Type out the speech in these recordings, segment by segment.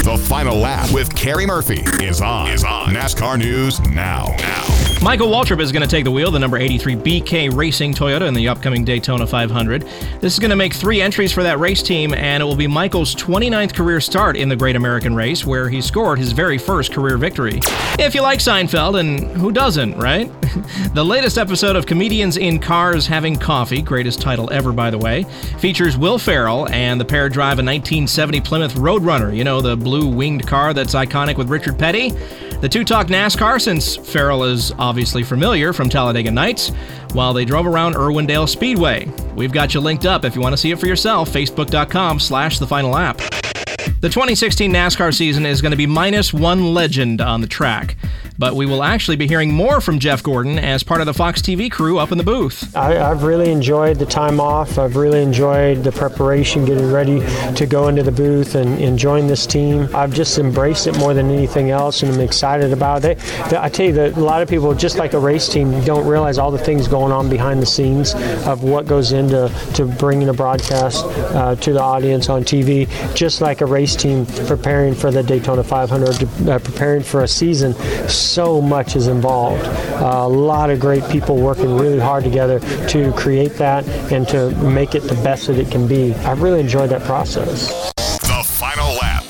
The Final Lap with Kerry Murphy is on NASCAR News Now. Michael Waltrip is going to take the wheel, the number 83 BK Racing Toyota in the upcoming Daytona 500. This is going to make 3 entries for that race team, and it will be Michael's 29th career start in the Great American Race, where he scored his very first career victory. If you like Seinfeld, and who doesn't, right? The latest episode of Comedians in Cars Having Coffee, greatest title ever, by the way, features Will Ferrell, and the pair drive a 1970 Plymouth Roadrunner, you know, the blue winged car that's iconic with Richard Petty. The two talk NASCAR, since Ferrell is obviously familiar from Talladega Nights, while they drove around Irwindale Speedway. We've got you linked up if you want to see it for yourself, facebook.com/thefinallap. The 2016 NASCAR season is going to be minus one legend on the track, but we will actually be hearing more from Jeff Gordon as part of the Fox TV crew up in the booth. I've really enjoyed the time off. I've really enjoyed the preparation, getting ready to go into the booth and join this team. I've just embraced it more than anything else, and I'm excited about it. I tell you that a lot of people, just like a race team, don't realize all the things going on behind the scenes of what goes into bringing a broadcast to the audience on TV. Just like a race team preparing for the Daytona 500, preparing for a season, so much is involved. A lot of great people working really hard together to create that and to make it the best that it can be. I've really enjoyed that process. The Final Lap.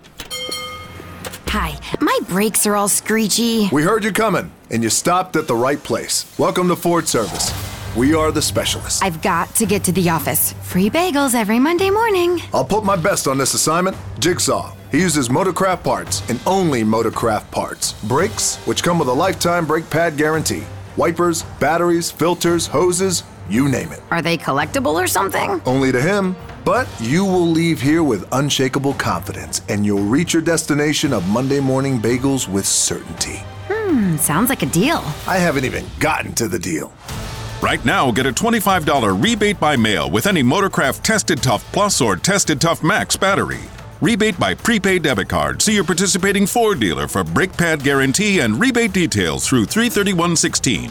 Hi, my brakes are all screechy. We heard you coming, and you stopped at the right place. Welcome to Ford Service. We are the specialists. I've got to get to the office. Free bagels every Monday morning. I'll put my best on this assignment. Jigsaw. He uses Motorcraft parts and only Motorcraft parts. Brakes, which come with a lifetime brake pad guarantee. Wipers, batteries, filters, hoses, you name it. Are they collectible or something? Only to him. But you will leave here with unshakable confidence, and you'll reach your destination of Monday morning bagels with certainty. Sounds like a deal. I haven't even gotten to the deal. Right now, get a $25 rebate by mail with any Motorcraft Tested Tough Plus or Tested Tough Max battery. Rebate by prepaid debit card. See your participating Ford dealer for brake pad guarantee and rebate details through 3/31/16.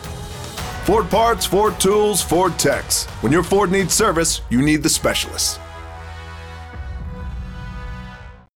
Ford parts, Ford tools, Ford techs. When your Ford needs service, you need the specialists.